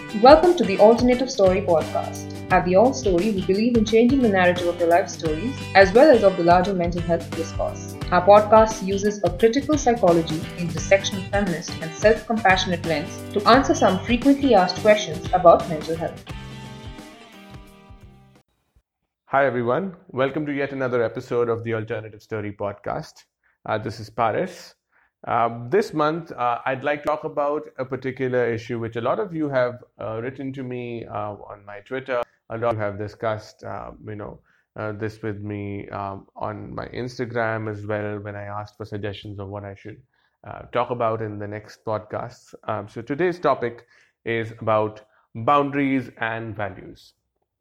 Welcome to the Alternative Story podcast. At the Alt Story, we believe in changing the narrative of your life stories as well as of the larger mental health discourse. Our podcast uses a critical psychology, intersection of feminist and self-compassionate lens to answer some frequently asked questions about mental health. Hi, everyone. Welcome to yet another episode of the Alternative Story podcast. This is Paris. This month, I'd like to talk about a particular issue which a lot of you have written to me on my Twitter. A lot of you have discussed, this with me on my Instagram as well when I asked for suggestions of what I should talk about in the next podcasts. So today's topic is about boundaries and values.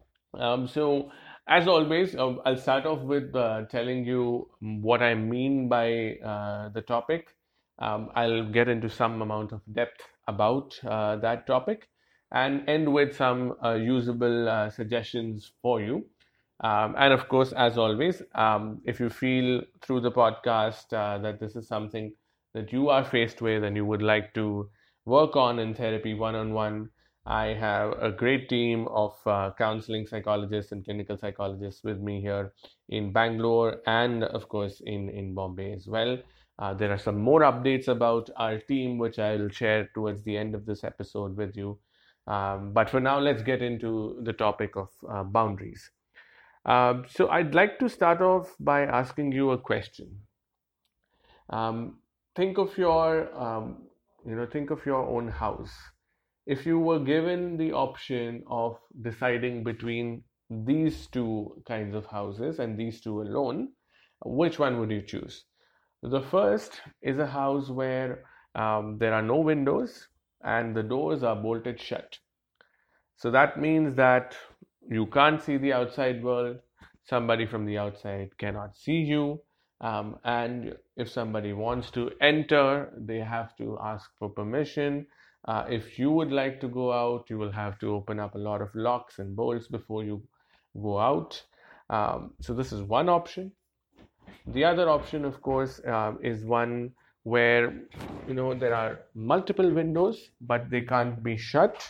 So, as always, I'll start off with telling you what I mean by the topic. I'll get into some amount of depth about that topic and end with some usable suggestions for you. And of course, as always, if you feel through the podcast that this is something that you are faced with and you would like to work on in therapy one on one, I have a great team of counseling psychologists and clinical psychologists with me here in Bangalore and, of course, in Bombay as well. There are some more updates about our team, which I'll share towards the end of this episode with you. But for now, let's get into the topic of boundaries. So I'd like to start off by asking you a question. Um, think of think of your own house. If you were given the option of deciding between these two kinds of houses and these two alone, which one would you choose? The first is a house where there are no windows and the doors are bolted shut. So that means that you can't see the outside world, somebody from the outside cannot see you, and if somebody wants to enter, they have to ask for permission. If you would like to go out, you will have to open up a lot of locks and bolts before you go out. So, this is one option. The other option, of course, is one where there are multiple windows, but they can't be shut.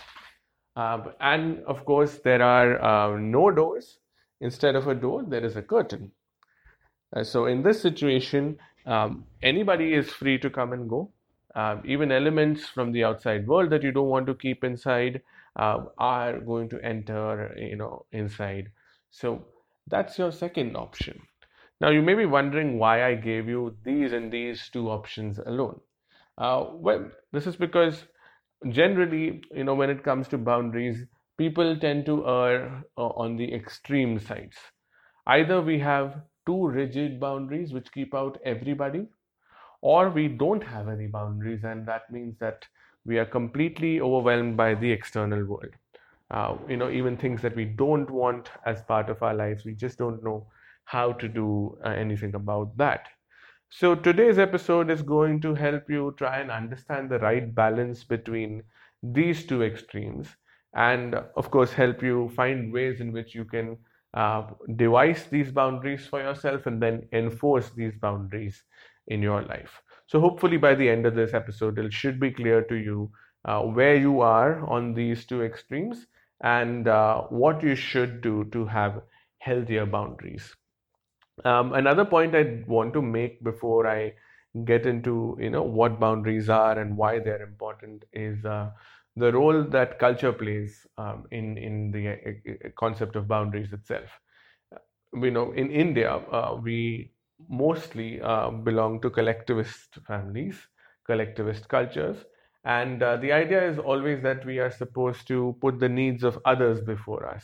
And of course, there are no doors. Instead of a door, there is a curtain. So, in this situation, anybody is free to come and go. Even elements from the outside world that you don't want to keep inside are going to enter, inside. So, that's your second option. Now, you may be wondering why I gave you these and these two options alone. Well, this is because generally, when it comes to boundaries, people tend to err on the extreme sides. Either we have too rigid boundaries which keep out everybody, or we don't have any boundaries, and that means that we are completely overwhelmed by the external world. Even things that we don't want as part of our lives, we just don't know how to do anything about that. So, today's episode is going to help you try and understand the right balance between these two extremes, and, of course, help you find ways in which you can devise these boundaries for yourself and then enforce these boundaries in your life. So, hopefully, by the end of this episode, it should be clear to you where you are on these two extremes and what you should do to have healthier boundaries. Another point I want to make before I get into what boundaries are and why they're important is the role that culture plays in the concept of boundaries itself. We know in India we mostly belong to collectivist families, collectivist cultures, and the idea is always that we are supposed to put the needs of others before us.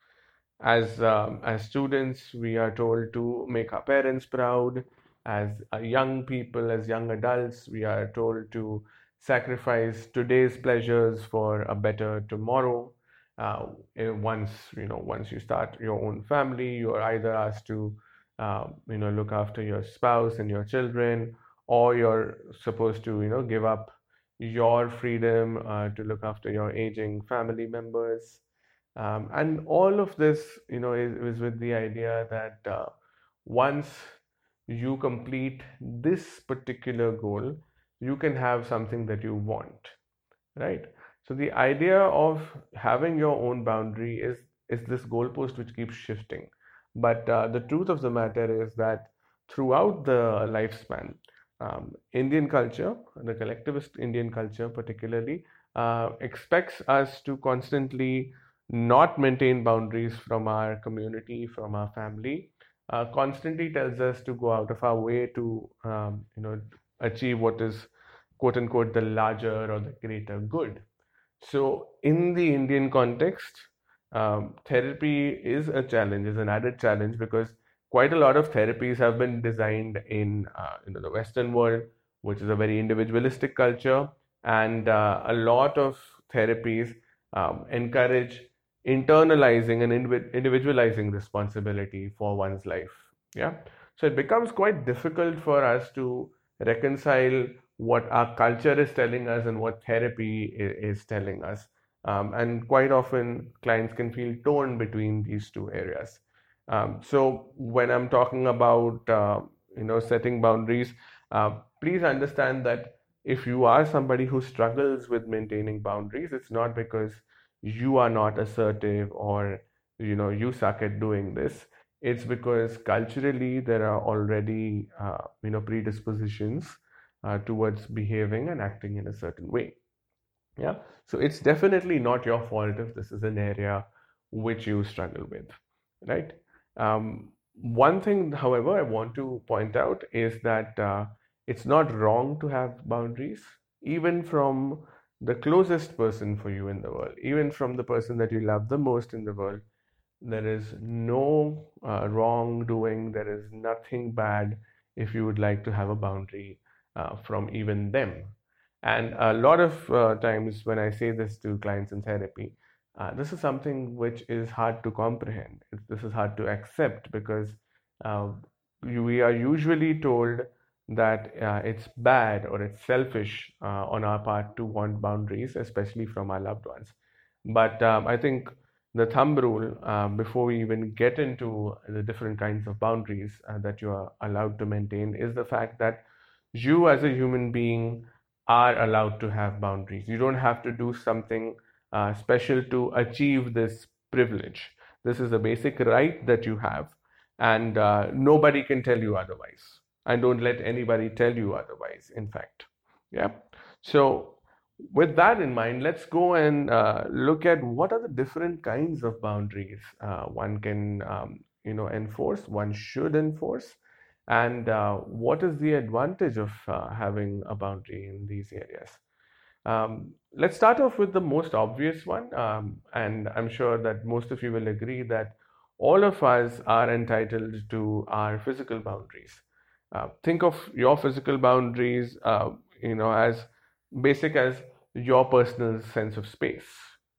As students, we are told to make our parents proud. As young people, as young adults, we are told to sacrifice today's pleasures for a better tomorrow. Once you start your own family, you are either asked to look after your spouse and your children, or you're supposed to give up your freedom to look after your aging family members. And all of this, is with the idea that once you complete this particular goal, you can have something that you want, right? So the idea of having your own boundary is this goalpost which keeps shifting. But the truth of the matter is that throughout the lifespan, Indian culture, the collectivist Indian culture particularly, expects us to constantly not maintain boundaries from our community, from our family. Constantly tells us to go out of our way to, achieve what is quote unquote the larger or the greater good. So, in the Indian context, therapy is a challenge, is an added challenge because quite a lot of therapies have been designed in the Western world, which is a very individualistic culture, and a lot of therapies encourage internalizing and individualizing responsibility for one's life. Yeah, so it becomes quite difficult for us to reconcile what our culture is telling us and what therapy is telling us. And quite often, clients can feel torn between these two areas. So when I'm talking about setting boundaries, please understand that if you are somebody who struggles with maintaining boundaries, it's not because you are not assertive or you suck at doing this. It's because culturally there are already predispositions towards behaving and acting in a certain way. Yeah. So it's definitely not your fault if this is an area which you struggle with, right? One thing, however, I want to point out is that it's not wrong to have boundaries, even from the closest person for you in the world, even from the person that you love the most in the world. There is no wrongdoing, there is nothing bad if you would like to have a boundary from even them. And a lot of times when I say this to clients in therapy, this is something which is hard to comprehend. This is hard to accept because uh, we are usually told that it's bad or it's selfish on our part to want boundaries, especially from our loved ones. But I think the thumb rule, before we even get into the different kinds of boundaries that you are allowed to maintain, is the fact that you as a human being are allowed to have boundaries. You don't have to do something special to achieve this privilege. This is a basic right that you have, and nobody can tell you otherwise. And don't let anybody tell you otherwise, in fact. Yeah. So, with that in mind, let's go and look at what are the different kinds of boundaries one can, enforce, one should enforce, and what is the advantage of having a boundary in these areas. Let's start off with the most obvious one, and I'm sure that most of you will agree that all of us are entitled to our physical boundaries. Think of your physical boundaries, as basic as your personal sense of space.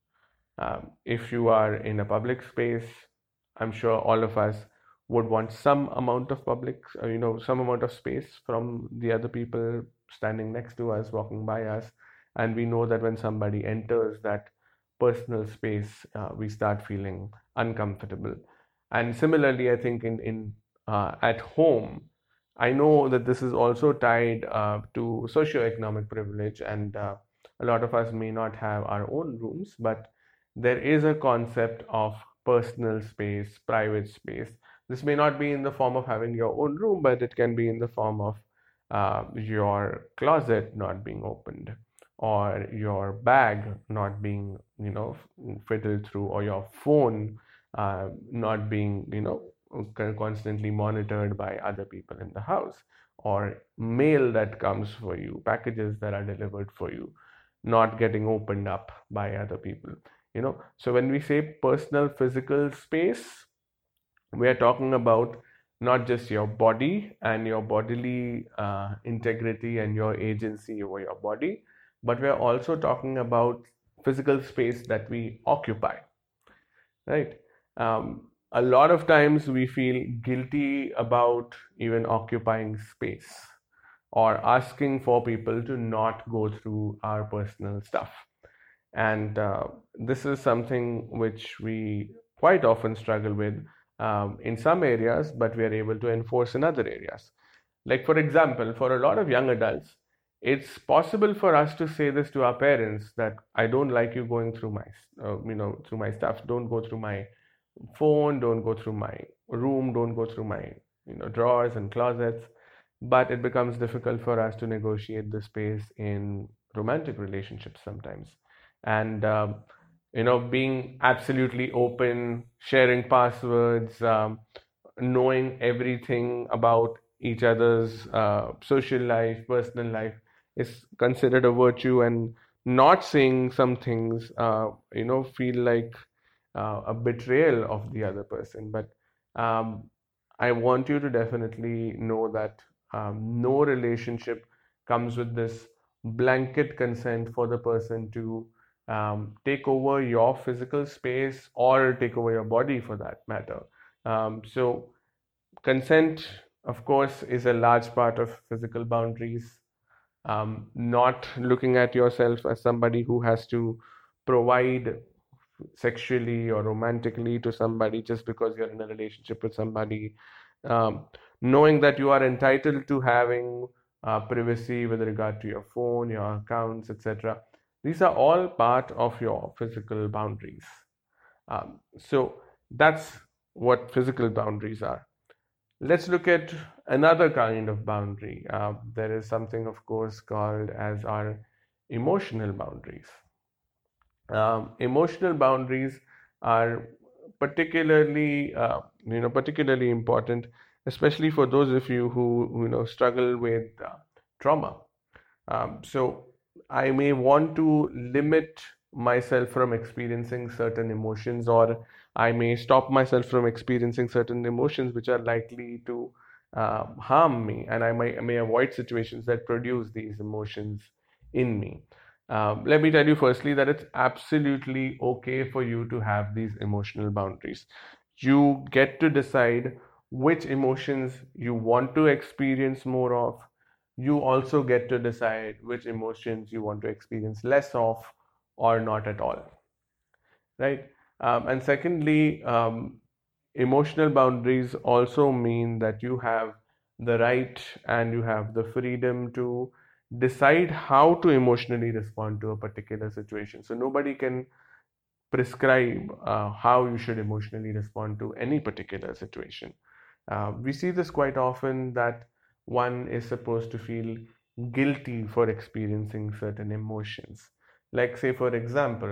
If you are in a public space, I'm sure all of us would want some amount of some amount of space from the other people standing next to us, walking by us. And we know that when somebody enters that personal space, we start feeling uncomfortable. And similarly, I think in at home, I know that this is also tied to socioeconomic privilege, and a lot of us may not have our own rooms, but there is a concept of personal space, private space. This may not be in the form of having your own room, but it can be in the form of your closet not being opened, or your bag not being, fiddled through, or your phone not being, constantly monitored by other people in the house, or mail that comes for you, packages that are delivered for you, not getting opened up by other people. So when we say personal physical space, we are talking about not just your body and your bodily integrity and your agency over your body, but we are also talking about physical space that we occupy, right? A lot of times we feel guilty about even occupying space or asking for people to not go through our personal stuff. And this is something which we quite often struggle with in some areas, but we are able to enforce in other areas. Like, for example, for a lot of young adults, it's possible for us to say this to our parents that I don't like you going through my, through my stuff. Don't go through my phone, don't go through my room, don't go through my, drawers and closets. But it becomes difficult for us to negotiate the space in romantic relationships sometimes. And, being absolutely open, sharing passwords, knowing everything about each other's social life, personal life is considered a virtue, and not saying some things, feel like a betrayal of the other person. But um, I want you to definitely know that no relationship comes with this blanket consent for the person to take over your physical space or take over your body for that matter. So, consent, of course, is a large part of physical boundaries. Not looking at yourself as somebody who has to provide sexually or romantically to somebody just because you're in a relationship with somebody. Um, Knowing that you are entitled to having privacy with regard to your phone, your accounts, etc. These are all part of your physical boundaries. So that's what physical boundaries are. Let's look at another kind of boundary. There is something, of course, called as our emotional boundaries. Emotional boundaries are particularly important, especially for those of you who struggle with trauma. So I may want to limit myself from experiencing certain emotions, or I may stop myself from experiencing certain emotions which are likely to harm me, and I may avoid situations that produce these emotions in me. Let me tell you firstly that it's absolutely okay for you to have these emotional boundaries. You get to decide which emotions you want to experience more of. You also get to decide which emotions you want to experience less of or not at all, right? And secondly, emotional boundaries also mean that you have the right and you have the freedom to decide how to emotionally respond to a particular situation. So nobody can prescribe how you should emotionally respond to any particular situation. We see this quite often that one is supposed to feel guilty for experiencing certain emotions. Like, say, for example,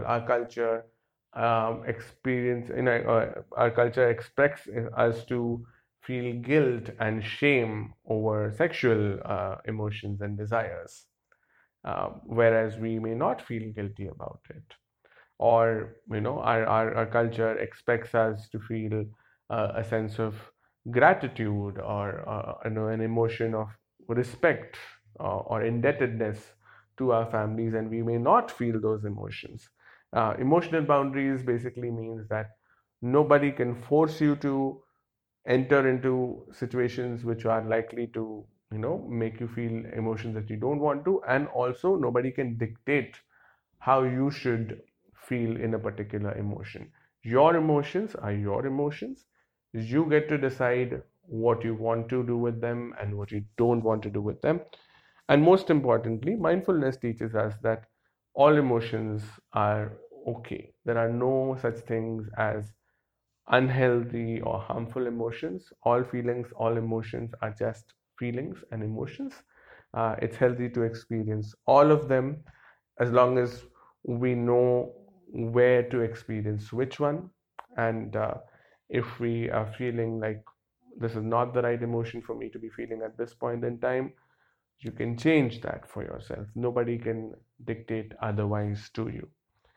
our culture expects us to feel guilt and shame over sexual emotions and desires, whereas we may not feel guilty about it. Or our culture expects us to feel a sense of gratitude, or an emotion of respect or indebtedness to our families, and we may not feel those emotions. Emotional boundaries basically means that nobody can force you to enter into situations which are likely to make you feel emotions that you don't want to, and also nobody can dictate how you should feel in a particular emotion. Your emotions are your emotions. You get to decide what you want to do with them and what you don't want to do with them. And most importantly, mindfulness teaches us that all emotions are okay. There are no such things as unhealthy or harmful emotions. All feelings, all emotions are just feelings and emotions. It's healthy to experience all of them as long as we know where to experience which one. And if we are feeling like this is not the right emotion for me to be feeling at this point in time, you can change that for yourself. Nobody can dictate otherwise to you.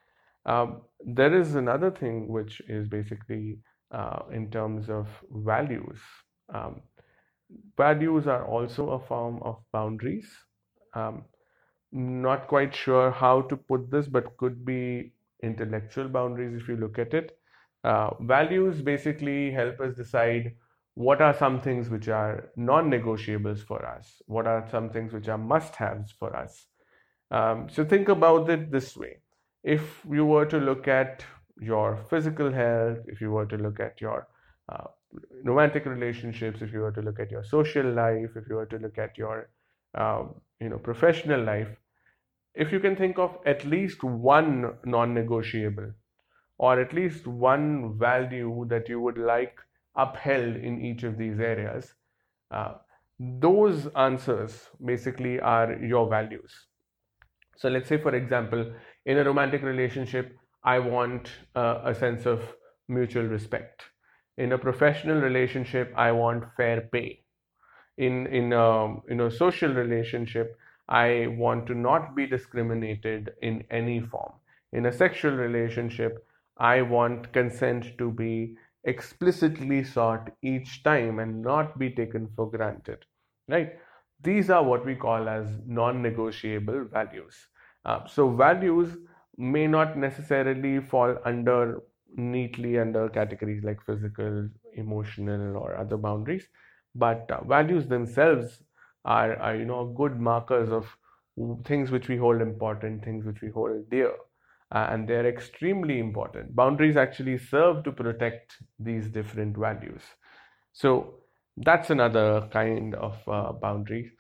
There is another thing which is basically in terms of values. Um, Values are also a form of boundaries. Um, Not quite sure how to put this, but could be intellectual boundaries if you look at it. Values basically help us decide what are some things which are non-negotiables for us, what are some things which are must-haves for us. So think about it this way. If you were to look at your physical health, if you were to look at your uh, romantic relationships, if you were to look at your social life, if you were to look at your professional life, if you can think of at least one non-negotiable or at least one value that you would like upheld in each of these areas, uh, those answers basically are your values. So let's say, for example, in a romantic relationship, I want a sense of mutual respect. In a professional relationship, I want fair pay. In a social relationship, I want to not be discriminated in any form. In a sexual relationship, I want consent to be explicitly sought each time and not be taken for granted. Right? These are what we call as non-negotiable values. So values may not necessarily fall under neatly under categories like physical, emotional, or other boundaries, but values themselves are good markers of things which we hold important, things which we hold dear, and they're extremely important. Boundaries actually serve to protect these different values. So that's another kind of boundary.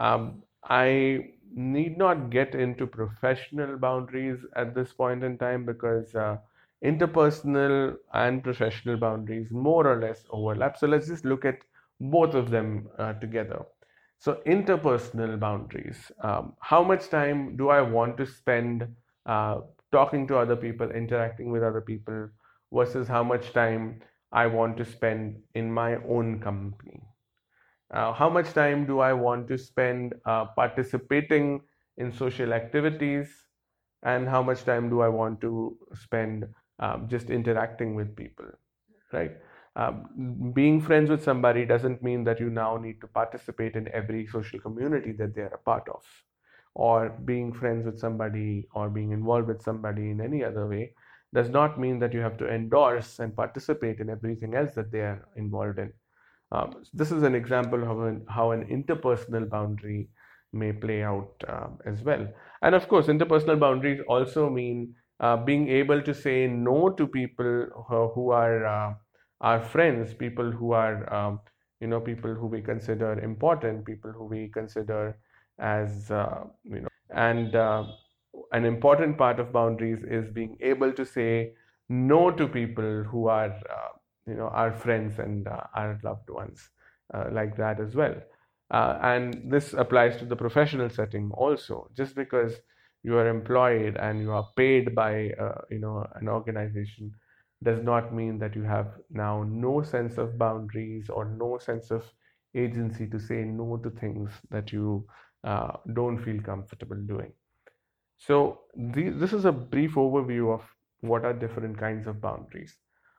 I need not get into professional boundaries at this point in time because interpersonal and professional boundaries more or less overlap. So let's just look at both of them together. So interpersonal boundaries. How much time do I want to spend uh, talking to other people, interacting with other people, versus how much time I want to spend in my own company? How much time do I want to spend participating in social activities, and how much time do I want to spend just interacting with people, right? Being friends with somebody doesn't mean that you now need to participate in every social community that they're a part of, or being friends with somebody or being involved with somebody in any other way does not mean that you have to endorse and participate in everything else that they are involved in. This is an example of how an interpersonal boundary may play out as well. And of course, interpersonal boundaries also mean being able to say no to people who are our friends, people who are people who we consider important, people who we consider as and an important part of boundaries is being able to say no to people who are our friends and our loved ones, like that as well. And this applies to the professional setting also. Just because you are employed and you are paid by an organization does not mean that you have now no sense of boundaries or no sense of agency to say no to things that you don't feel comfortable doing. So this is a brief overview of what are different kinds of boundaries.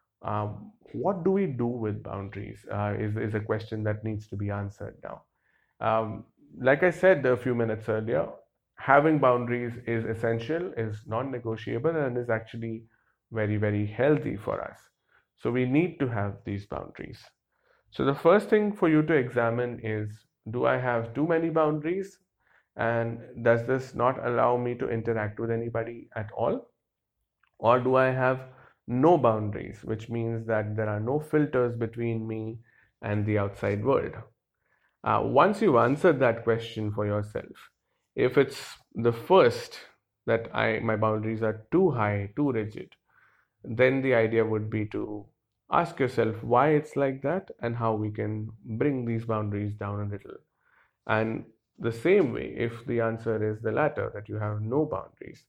What do we do with boundaries is a question that needs to be answered now. Um, like I said a few minutes earlier, having boundaries is essential, is non-negotiable, and is actually very, very healthy for us. So we need to have these boundaries. So the first thing for you to examine is, do I have too many boundaries? And does this not allow me to interact with anybody at all? Or do I have no boundaries, which means that there are no filters between me and the outside world? Once you've answered that question for yourself, if it's the first that my boundaries are too high, too rigid, then the idea would be to ask yourself why it's like that and how we can bring these boundaries down a little. And the same way, if the answer is the latter, that you have no boundaries,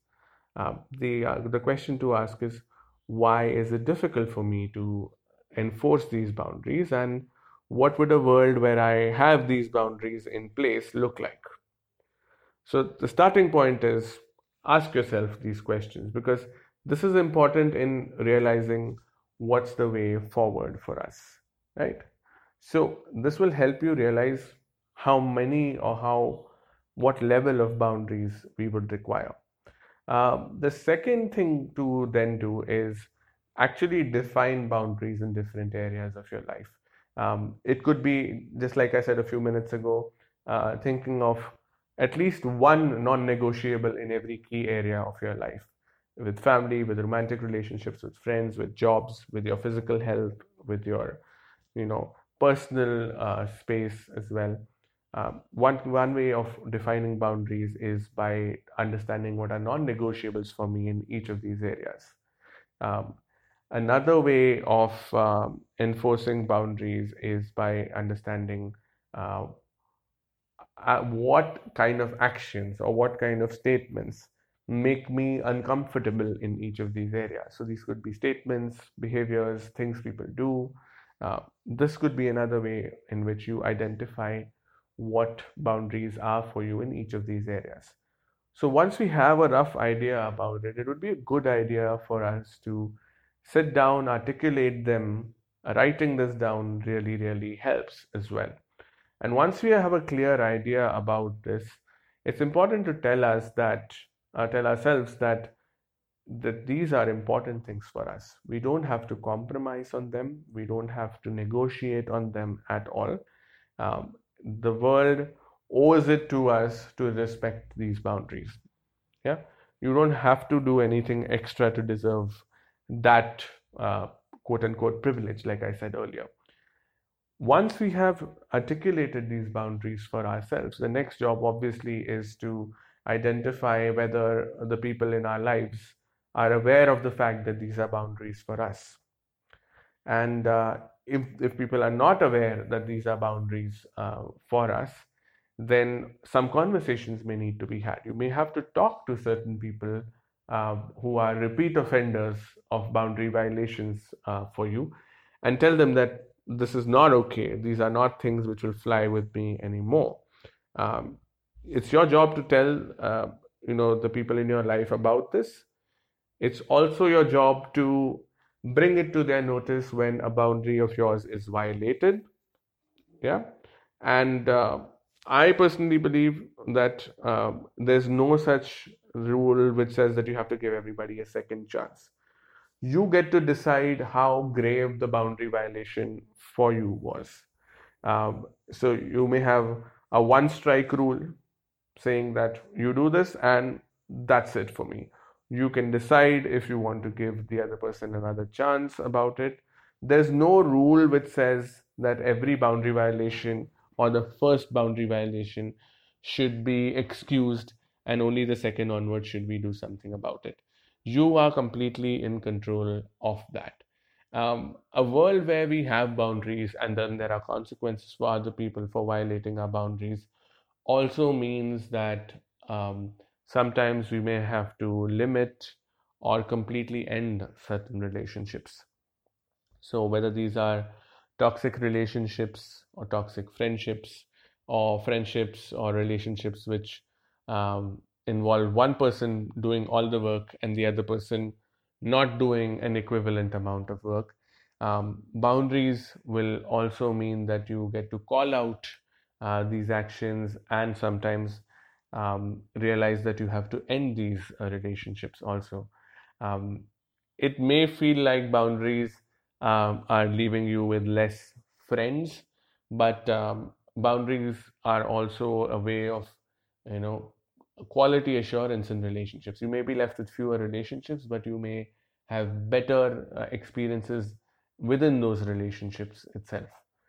the question to ask is, why is it difficult for me to enforce these boundaries, and what would a world where I have these boundaries in place look like? So the starting point is, ask yourself these questions, because this is important in realizing what's the way forward for us, right? So this will help you realize how many or what level of boundaries we would require. The second thing to then do is actually define boundaries in different areas of your life. It could be, just like I said a few minutes ago, thinking of at least one non-negotiable in every key area of your life, with family, with romantic relationships, with friends, with jobs, with your physical health, with your personal space as well. One way of defining boundaries is by understanding what are non-negotiables for me in each of these areas. Um, Another way of enforcing boundaries is by understanding uh, what kind of actions or what kind of statements make me uncomfortable in each of these areas. So these could be statements, behaviors, things people do. This could be another way in which you identify what boundaries are for you in each of these areas. So once we have a rough idea about it, it would be a good idea for us to sit down, articulate them. Writing this down really, really helps as well. And once we have a clear idea about this, it's important to tell ourselves that these are important things for us. We don't have to compromise on them. We don't have to negotiate on them at all. The world owes it to us to respect these boundaries. Yeah, you don't have to do anything extra to deserve that quote unquote privilege, like I said earlier. Once we have articulated these boundaries for ourselves, the next job obviously is to identify whether the people in our lives are aware of the fact that these are boundaries for us. And if people are not aware that these are boundaries for us, then some conversations may need to be had. You may have to talk to certain people who are repeat offenders of boundary violations for you and tell them that this is not okay. These are not things which will fly with me anymore. Um, it's your job to tell the people in your life about this. It's also your job to bring it to their notice when a boundary of yours is violated. Yeah. And I personally believe that there's no such rule which says that you have to give everybody a second chance. You get to decide how grave the boundary violation for you was. So you may have a one strike rule saying that you do this and that's it for me. You can decide if you want to give the other person another chance about it. There's no rule which says that every boundary violation or the first boundary violation should be excused and only the second onward should we do something about it. You are completely in control of that. A world where we have boundaries and then there are consequences for other people for violating our boundaries also means that sometimes we may have to limit or completely end certain relationships. So, whether these are toxic relationships or toxic friendships, or friendships or relationships which involve one person doing all the work and the other person not doing an equivalent amount of work. Boundaries will also mean that you get to call out these actions and sometimes realize that you have to end these relationships also. Um, it may feel like boundaries are leaving you with less friends, but boundaries are also a way of, you know, quality assurance in relationships. You may be left with fewer relationships, but you may have better experiences within those relationships itself,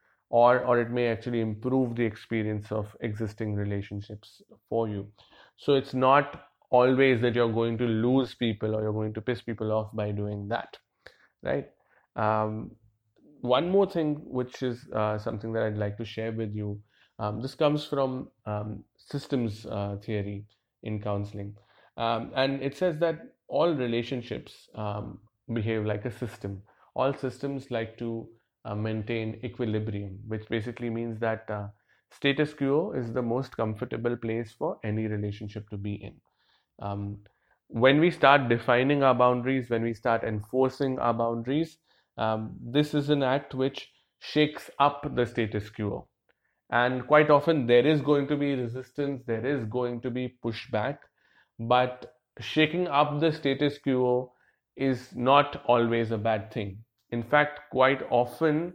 or it may actually improve the experience of existing relationships for you. So it's not always that you're going to lose people or you're going to piss people off by doing that, right? um, One more thing, which is something that I'd like to share with you. This comes from systems theory in counseling. And it says that all relationships behave like a system. All systems like to maintain equilibrium, which basically means that status quo is the most comfortable place for any relationship to be in. Um, when we start defining our boundaries, when we start enforcing our boundaries, this is an act which shakes up the status quo. And quite often, there is going to be resistance, there is going to be pushback, but shaking up the status quo is not always a bad thing. In fact, quite often,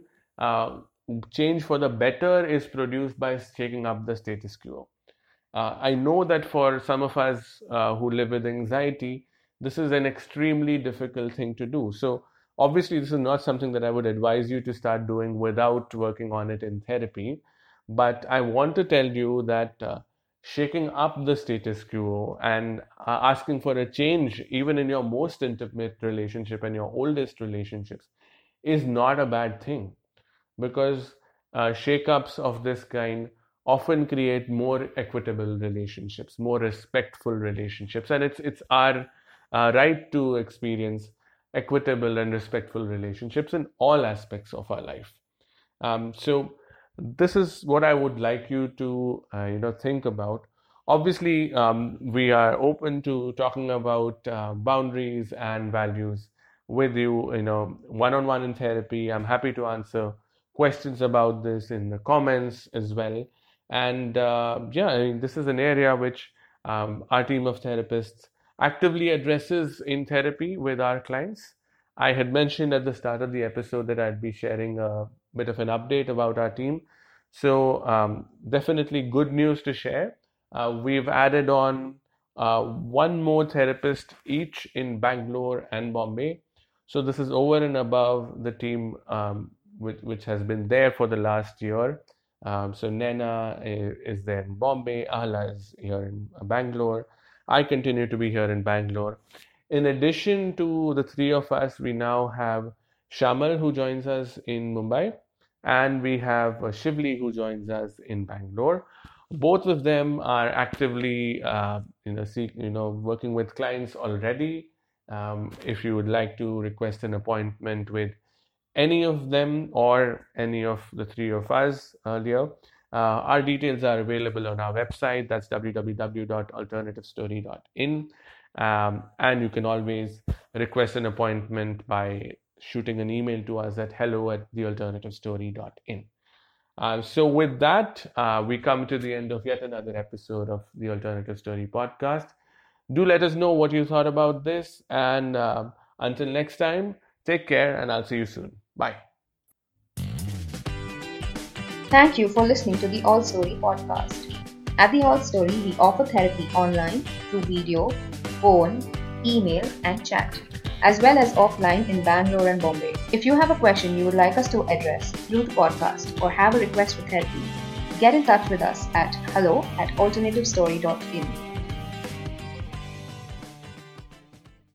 change for the better is produced by shaking up the status quo. I know that for some of us who live with anxiety, this is an extremely difficult thing to do. So, obviously, this is not something that I would advise you to start doing without working on it in therapy. But I want to tell you that shaking up the status quo and asking for a change, even in your most intimate relationship and your oldest relationships, is not a bad thing, because shakeups of this kind often create more equitable relationships, more respectful relationships, and it's our right to experience equitable and respectful relationships in all aspects of our life. So this is what I would like you to think about. Obviously, we are open to talking about boundaries and values with you, one-on-one in therapy. I'm happy to answer questions about this in the comments as well. And yeah, I mean, this is an area which our team of therapists actively addresses in therapy with our clients. I had mentioned at the start of the episode that I'd be sharing a bit of an update about our team. So, definitely good news to share. We've added on one more therapist each in Bangalore and Bombay. So, this is over and above the team which has been there for the last year. So, Nena is there in Bombay, Ahla is here in Bangalore. I continue to be here in Bangalore. In addition to the three of us, we now have Shamal who joins us in Mumbai, and we have Shivli who joins us in Bangalore. Both of them are actively, working with clients already. If you would like to request an appointment with any of them or any of the three of us earlier, our details are available on our website. That's www.alternativestory.in. And you can always request an appointment by shooting an email to us at hello@thealternativestory.in. So with that, we come to the end of yet another episode of the Alternative Story podcast. Do let us know what you thought about this. And until next time, take care and I'll see you soon. Bye. Thank you for listening to the All Story podcast. At the All Story, we offer therapy online through video, phone, email, and chat, as well as offline in Bangalore and Bombay. If you have a question you would like us to address through the podcast or have a request for therapy, get in touch with us at hello@alternativestory.in.